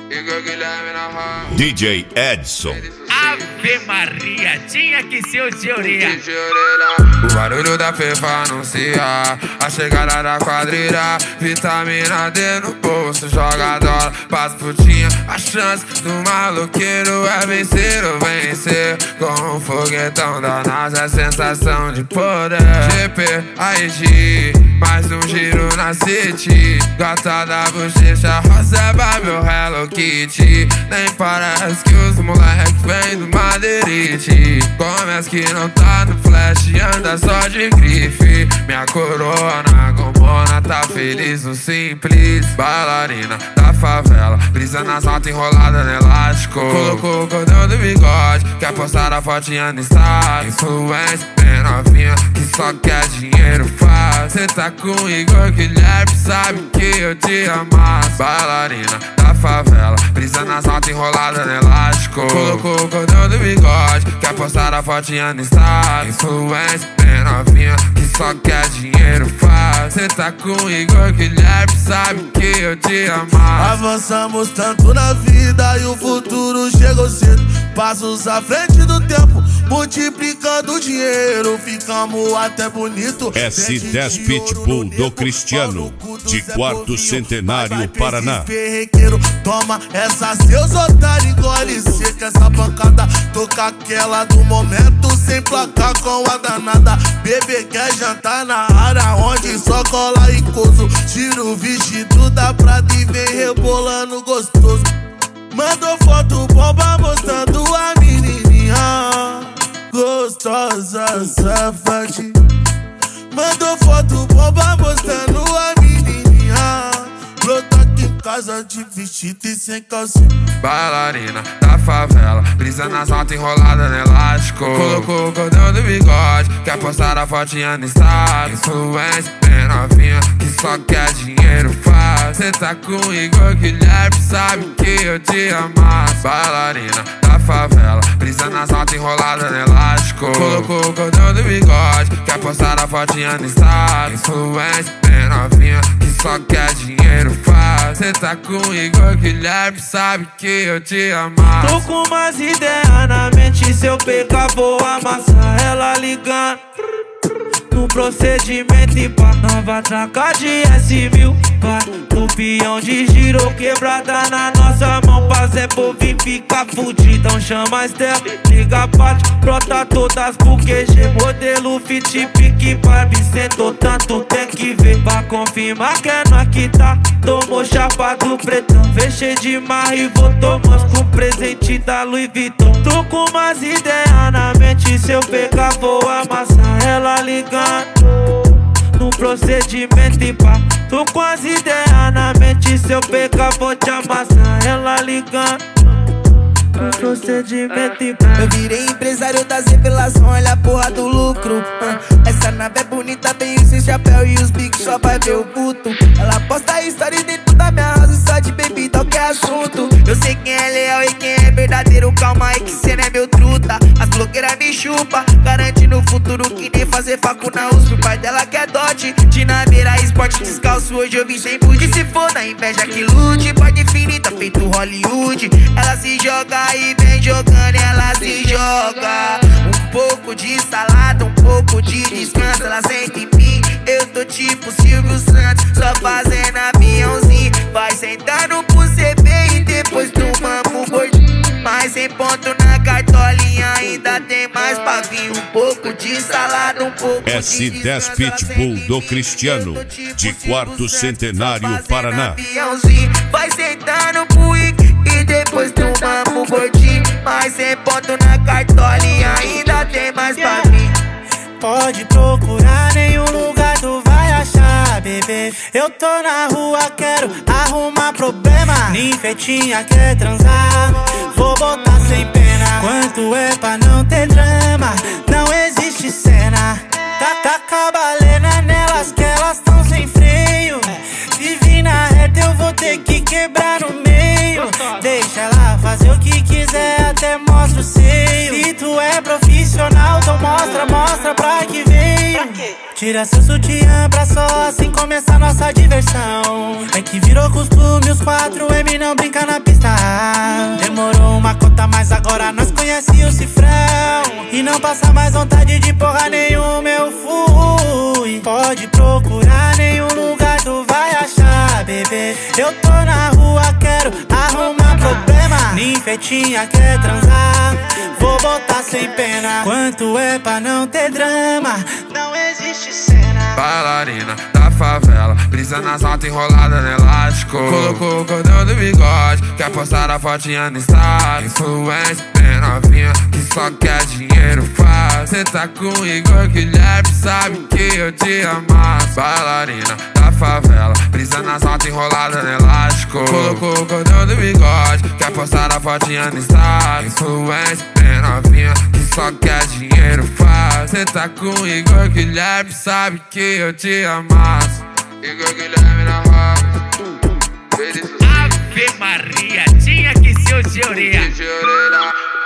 DJ Edson. Ave Maria, tinha que ser o de orelha. O barulho da fefa anuncia a chegada da quadrilha. Vitamina D no bolso, joga dólar, passa putinha. A chance do maloqueiro é vencer ou vencer. Com um foguetão da NASA, a sensação de poder. GP, AEG, mais um giro na City. Gata da bochecha, rosa, Barbie ou Hello Kitty. Nem parece que os moleques vêm do Madeirite. Começa que não tá no flash, anda só de grife. Minha coroa na gomona, tá feliz no simples. Bailarina da favela, brisa nas notas enrolada no elástico. Colocou o cordão do bigode, quer postar a fotinha no Instagram. Influência bem novinha, que só quer dinheiro fácil. Cê tá com o Igor Guilherme, sabe que eu te amasso. Bailarina da favela, brisa nas notas enrolada no elástico. Colocou o cordão do bigode, quer postar a fotinha no Instagram. Influência bem novinha, que só quer dinheiro fácil. Cê tá com o Igor Guilherme, sabe que eu te amasso. Avançamos tanto na vida e o futuro chegou cedo. Passos à frente do tempo, multiplicando o dinheiro. Ficamos até bonito. S10 Pitbull do Cristiano, de quarto centenário, Paraná. Perrequeiro, toma essa, seus otários, engole seca essa pancada. Toca aquela do momento, sem placar com a danada. Bebê quer jantar na área, onde só cola e coso. Tira o vestido da Prada e vem rebolando gostoso. Mandou foto bomba mostrando a menininha gostosa, safade. Mandou foto bomba mostrando a menininha brota aqui em casa de vestido e sem calcinha. Bailarina da favela, brisa nas notas enrolada no elástico. Colocou o cordão do bigode, quer postar a fotinha no Instagram. Influência bem novinha, que só quer dinheiro fácil. Cê tá com o Igor Guilherme, sabe que eu te amasso. Bailarina da favela, brisa nas notas enrolada no elástico. Colocou o cordão do bigode, quer postar a fotinha no Instagram. Influência bem novinha, que só quer dinheiro fácil. Cê tá com o Igor Guilherme, sabe que eu te amasso. Tô com umas ideias na mente, se eu pegar vou amassar ela ligando. No procedimento e pá, nova traca de S1000, pá. No peão de giro, quebrada na nossa mão. Pra Zé Povo ficar fudido, então chama a Estela, liga a parte, brota todas pro QG. Modelo fit, pique, Barbie, sentou tanto, tem que ver. Pra confirmar que é nós que tá, tomou chapa do pretão. Fechei de marra e vou tomando com presente da Louis Vuitton. Tô com umas ideias na mente, se eu pegar vou amassar ela ligando. No procedimento e pá, tô com as ideias na mente, se eu pegar vou te amassar ela ligando. No procedimento e pá. Eu virei empresário das revelações, olha a porra do lucro. Essa nave é bonita, tem o seu chapéu e os bigs só vai ver o puto. Ela posta história dentro da minha casa, só de bebida, qualquer assunto. Eu sei quem é leal e quem é verdadeiro, calma aí que cê não é meu truta. As blogueiras me chupa, garante no futuro que nem fazer facu na USP. O pai dela quer dote, dinameira, esporte descalço, hoje eu vim sem boot. E se for na inveja que lute, pode infinita, feito Hollywood. Ela se joga e vem jogando, ela se joga. Um pouco de salada, um pouco de descanso, ela sente em mim. Eu tô tipo Silvio Santos, só fazendo aviãozinho. Vai sentando pro CB e depois tomamos gordinho. Mais 100 pontos na cartolinha, ainda tem mais pra vir. Um pouco de salada, um pouco de S10 Pitbull do Cristiano, de quarto centenário, Paraná. Vai sentando pro e depois tomamos gordinho. Mais 100 pontos na cartolinha, ainda tem mais pra vir. Pode procurar, nenhum lugar tu vai achar, bebê. Eu tô na rua, quero arrumar problema. Ninfetinha quer transar, vou botar sem pena. Quanto é pra não ter drama, não existe cena. Taca balena nelas que elas tão sem freio. Se vir na reta eu vou ter que quebrar no meio. Deixa ela fazer o que quiser, até mostra o seio. Se tu é profissional, então mostra pra que veio. Tira seu sutiã pra só assim começar nossa diversão. É que virou costume os 4M não brinca na pista. Demorou uma cota, mas agora nós conhece o cifrão. E não passa mais vontade de porra nenhuma, eu fui. Pode procurar, nenhum lugar tu vai achar, bebê. Eu tô na rua, quero arrumar problema. Ninfetinha quer transar, vou botar sem pena. Quanto é pra não ter drama, não existe cena. Bailarina da favela, brisa nas altas enrolada no elástico. Colocou o cordão do bigode, quer postar a fotinha no Insta. Influência bem novinha, que só quer dinheiro fácil. Cê tá com o Igor Guilherme, sabe que eu te amasso. Bailarina da favela, brisa nas altas enrolada no elástico. Colocou o cordão do bigode, quer postar a fotinha no Insta. Influência bem novinha, que só quer dinheiro fácil. Cê tá com o Igor Guilherme, sabe que eu te amasso. Igor Guilherme na roda. Ave Maria, tinha que ser o de orelha.